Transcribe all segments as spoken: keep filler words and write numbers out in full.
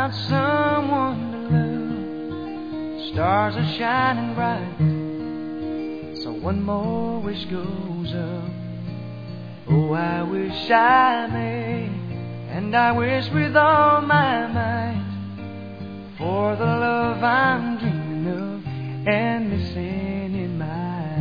got someone to love. Stars are shining bright, so one more wish goes up. Oh, I wish I may, and I wish with all my might, for the love I'm dreaming of and missing in my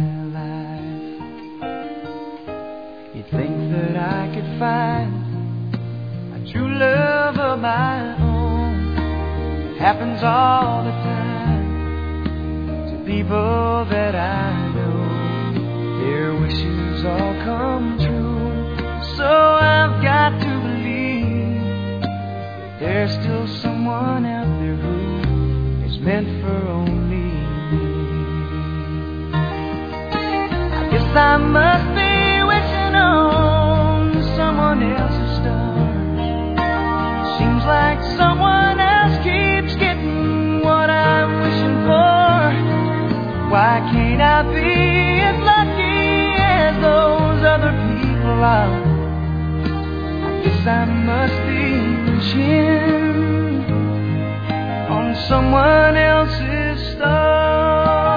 life. You'd think that I could find true love of my own. It happens all the time to people that I know. Their wishes all come true, so I've got to believe there's still someone out there who is meant for only me. I guess I must be wishing on someone else's star. Seems like someone else keeps getting what I'm wishing for. Why can't I be as lucky as those other people are? I guess I must be wishing on someone else's star.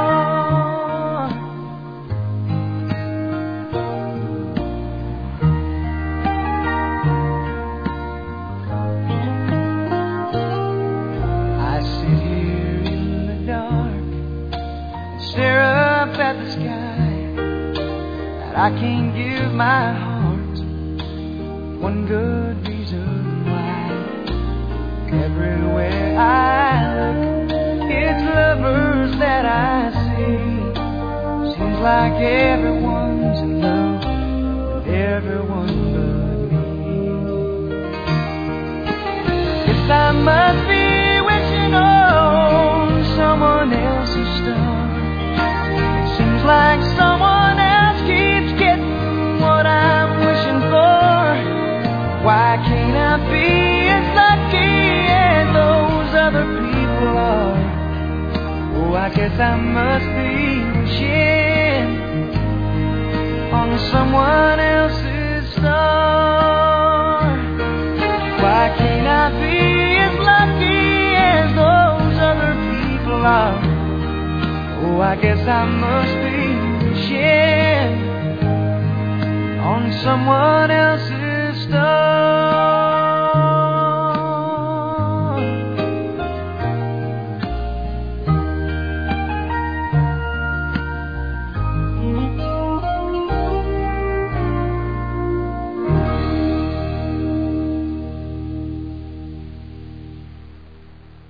Stare up at the sky, that I can't give my heart one good reason why. Everywhere I look, it's lovers that I see. Seems like everyone's in love with everyone but me. Guess I must be wishing on someone else's star. Seems like someone else keeps getting what I'm wishing for. Why can't I be as lucky as those other people are? Oh, I guess I must be wishing on someone else's star. Why can't I be as lucky as those other people are? Oh, I guess I must be wishing on someone else's star.